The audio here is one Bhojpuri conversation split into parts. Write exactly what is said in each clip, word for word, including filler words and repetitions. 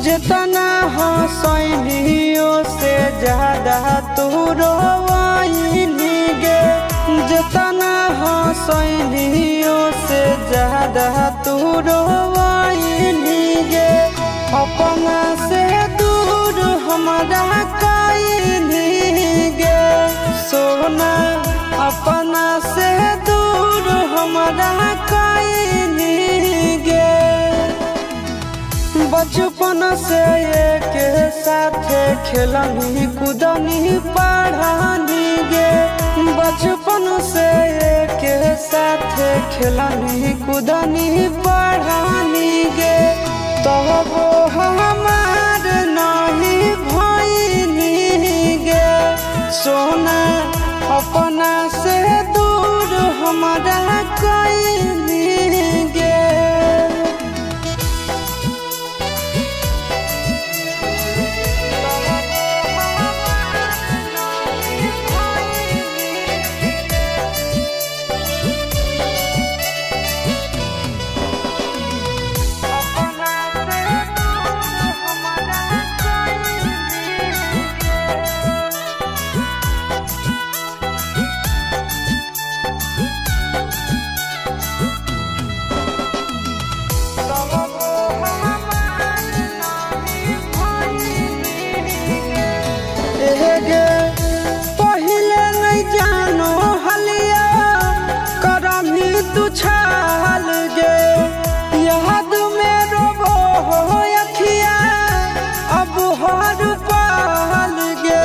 जितना हंसैलियो से ज्यादा तू रोवाइली गे, जितना हंसैलियो से ज्यादा तू रोवाइली गे। अपना से दूर हमारा कइली गे सोना, अपना से दूर हमारा कइली गे। बचपन से एक साथ खेलनी कूदनी पढ़ानी गे, बचपन से एक साथ खेलनी कूदनी पढ़ानी गे। तब हमार नहीं भइली गे सोना, अपना से दूर हमारा कइली गे। पहिले नहीं जानो हलिया करमी तू छाल गे, याद में रोबो हो अखिया अब हर पाल गे।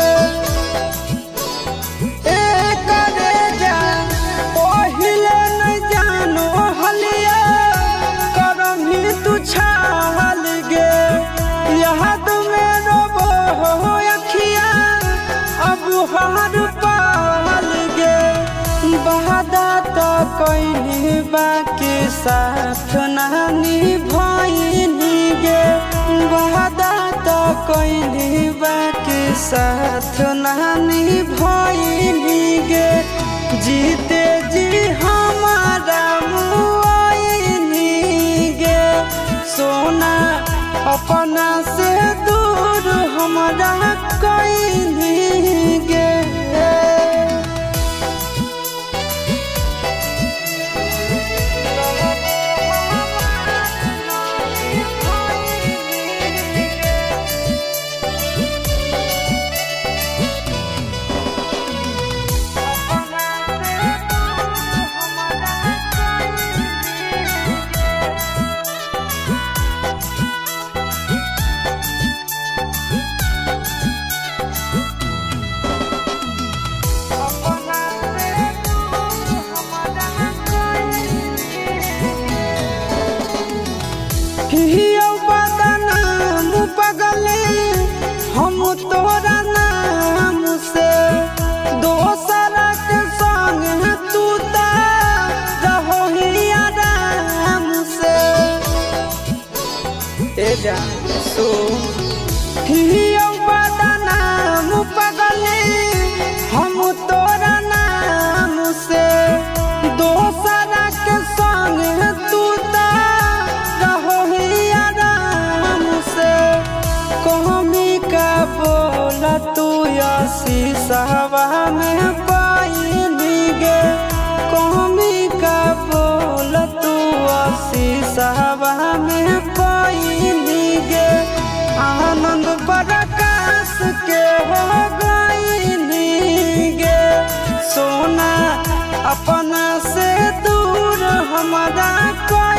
एक जा पहिले नहीं जानो हलिया करमी तू छाल गे, याद में रोबो हो अखिया अब हर पाल गे। वादा तो कइली बाकी साथ नानी भइली गे, वादा तो कइली बाकी साथ नानी भइली गे। जीते जी हमारा मुआइली गे सोना, अपना से दूर हमारा कइली गे। हियो बदनाम पगले हम तोरा नाम से, दोसरा के संग तू ता रहो ही आराम से। ए जा सो हियो बदनाम पगले हम तोरा नाम से, दोसरा के संग तू ता कहमी का बोला तू शीशवा में पाइली गे, कहमी का बोला तू शीशवा में पाइली गे। आनंद प्रकाश के हो गइली गे सोना, अपना से दूर हमारा कोई